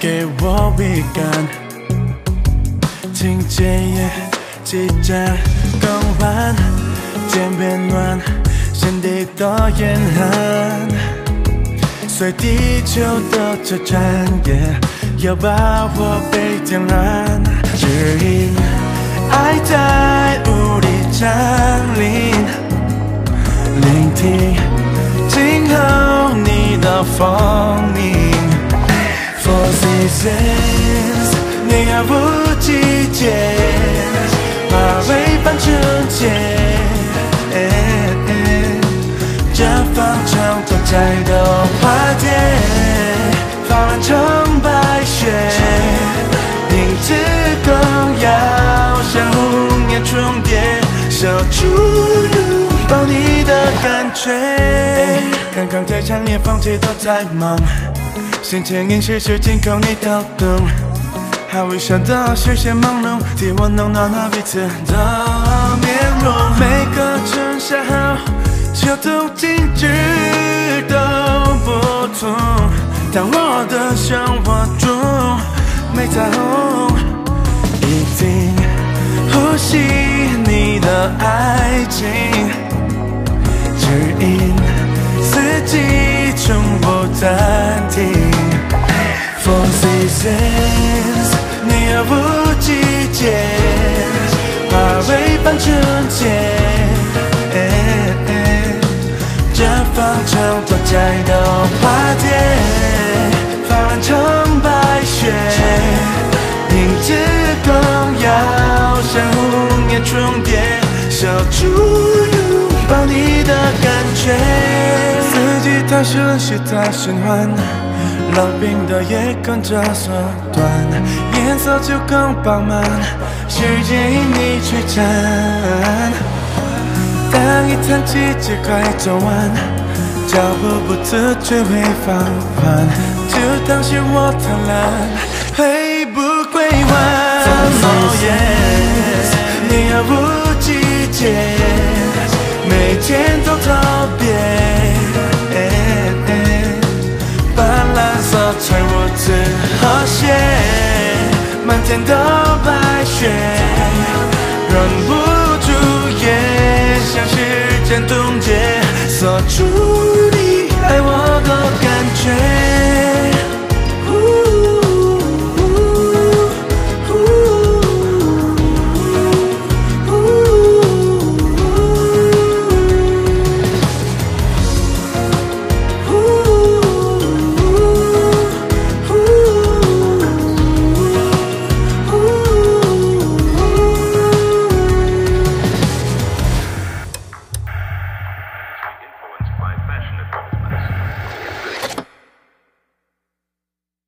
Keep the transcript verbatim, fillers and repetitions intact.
给我一感，情节也即将更换，渐变暖，心底多严寒。随地球的车站，也要把我被点燃。只因爱在无力降临，聆听今后你的风鸣。Four seasons， 你毫无季节，马尾般纯洁。这方程多彩的花蝶，发染成白雪。凝脂更要像红颜重叠，守住拥抱你的感觉。刚刚在强烈放弃都在忙，心牵引时时紧扣你的动，还微笑的视线朦胧，替我弄暖了彼此的面容。每个春夏后秋冬静止都不同，但我的生活中没彩虹，一定呼吸你的爱情，只因四季从不暂停。Four seasons， 你毫无季节，马尾般纯洁。这方程多彩的花蝶，发染成白雪。凝脂更要像红颜重叠，守住拥抱你的感觉。四季它顺序在循环，老兵的也跟着缩短，颜色就更饱满，世界因你璀璨。当一趟季节快走完，脚步不自觉会放缓，就当是我贪婪，会不归还。Oh yes， 你毫无季节，每天都特别。斑斓色彩无字和谐，满天的白雪。